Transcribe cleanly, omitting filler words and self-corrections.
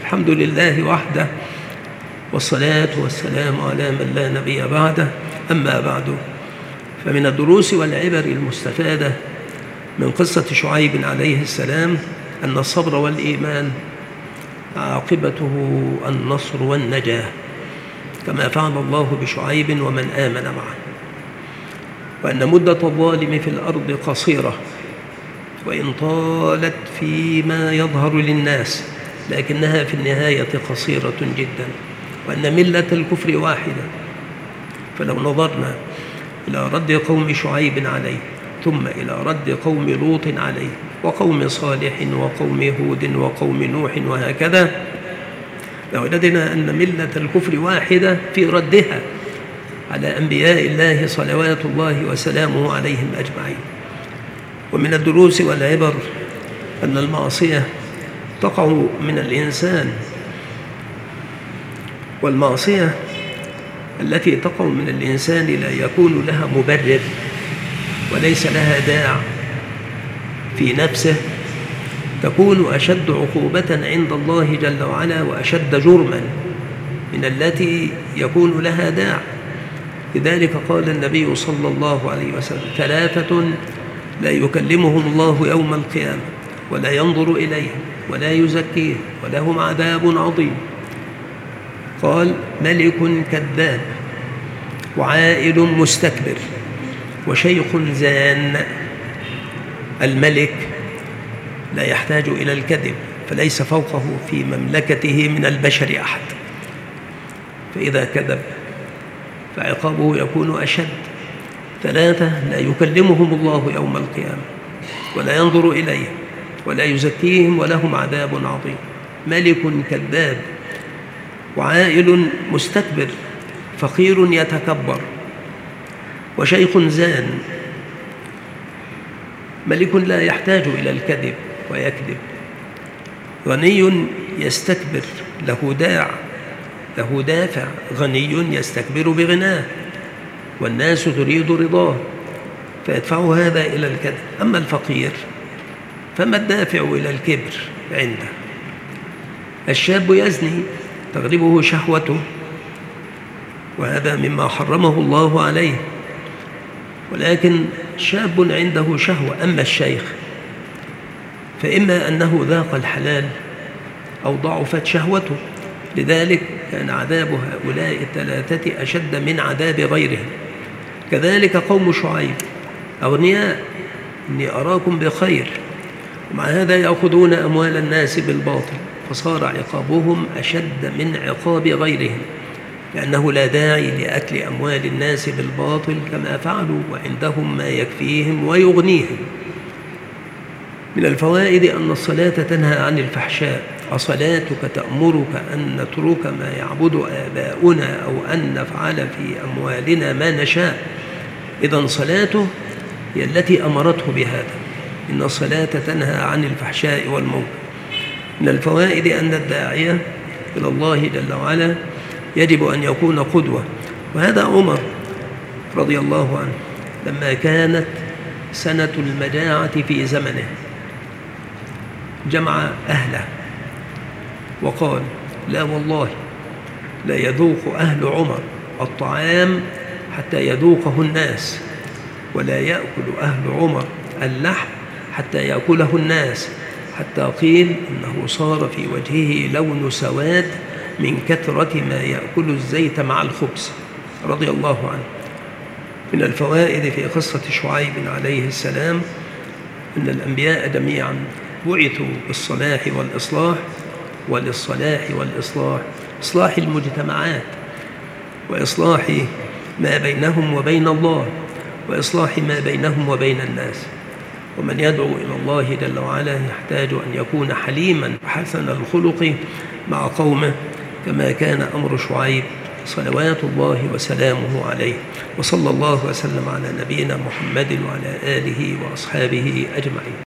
الحمد لله وحده، والصلاة والسلام على من لا نبي بعده. أما بعد، فمن الدروس والعبر المستفادة من قصة شعيب عليه السلام أن الصبر والإيمان عاقبته النصر والنجاة، كما فعل الله بشعيب ومن آمن معه، وأن مدة الظالم في الأرض قصيرة وإن طالت فيما يظهر للناس، لكنها في النهاية قصيرة جدا، وأن ملة الكفر واحدة. فلو نظرنا إلى رد قوم شعيب عليه، ثم إلى رد قوم لوط عليه، وقوم صالح وقوم هود وقوم نوح وهكذا، لوجدنا أن ملة الكفر واحدة في ردها على أنبياء الله صلوات الله وسلامه عليهم أجمعين. ومن الدروس والعبر أن المعصية تقع من الإنسان، والمعصية التي تقع من الإنسان لا يكون لها مبرر وليس لها داع في نفسه، تكون أشد عقوبة عند الله جل وعلا وأشد جرما من التي يكون لها داع. لذلك قال النبي صلى الله عليه وسلم: 3 لا يكلمهم الله يوم القيامة ولا ينظر إليهم ولا يزكيهم ولهم عذاب عظيم. قال: ملك كذاب، وعائل مستكبر، وشيخ زان. الملك لا يحتاج إلى الكذب، فليس فوقه في مملكته من البشر أحد، فإذا كذب فعقابه يكون أشد. 3 لا يكلمهم الله يوم القيامة ولا ينظر إليهم ولا يزكيهم ولهم عذاب عظيم. ملك كذاب، وعائل مستكبر، فقير يتكبر، وشيخ زان. ملك لا يحتاج إلى الكذب ويكذب، غني يستكبر، له دافع، غني يستكبر بغناه، والناس تريد رضاه فيدفع هذا إلى الكذب. أما الفقير فما الدافع إلى الكبر عنده؟ الشاب يزني تغلبه شهوته، وهذا مما حرمه الله عليه، ولكن شاب عنده شهوة. أما الشيخ فإما أنه ذاق الحلال أو ضعفت شهوته، لذلك كان عذاب هؤلاء 3 أشد من عذاب غيرهم. كذلك قوم شعيب أغنياء، إني أراكم بخير، ومع هذا يأخذون أموال الناس بالباطل، فصار عقابهم أشد من عقاب غيرهم، لأنه لا داعي لأكل أموال الناس بالباطل كما فعلوا وعندهم ما يكفيهم ويغنيهم. من الفوائد أن الصلاة تنهى عن الفحشاء. أصلاتك تأمرك أن نترك ما يعبد آباؤنا أو أن نفعل في أموالنا ما نشاء؟ إذن صلاته هي التي أمرته بهذا. إن الصلاة تنهى عن الفحشاء والمنكر. من الفوائد أن الداعية إلى الله جل وعلا يجب أن يكون قدوة، وهذا عمر رضي الله عنه لما كانت سنة المجاعة في زمنه جمع أهله وقال: لا والله لا يذوق أهل عمر الطعام حتى يذوقه الناس، ولا يأكل أهل عمر اللحم حتى يأكله الناس، حتى قيل إنه صار في وجهه لون سواد من كثرة ما يأكل الزيت مع الخبز، رضي الله عنه. من الفوائد في قصة شعيب عليه السلام أن الأنبياء جميعا بعثوا بالصلاح والإصلاح، وللصلاح والإصلاح إصلاح المجتمعات، وإصلاح ما بينهم وبين الله، وإصلاح ما بينهم وبين الناس. ومن يدعو إلى الله جل وعلا يحتاج أن يكون حليما حسن الخلق مع قومه، كما كان أمر شعيب صلوات الله وسلامه عليه. وصلى الله وسلم على نبينا محمد وعلى آله وأصحابه أجمعين.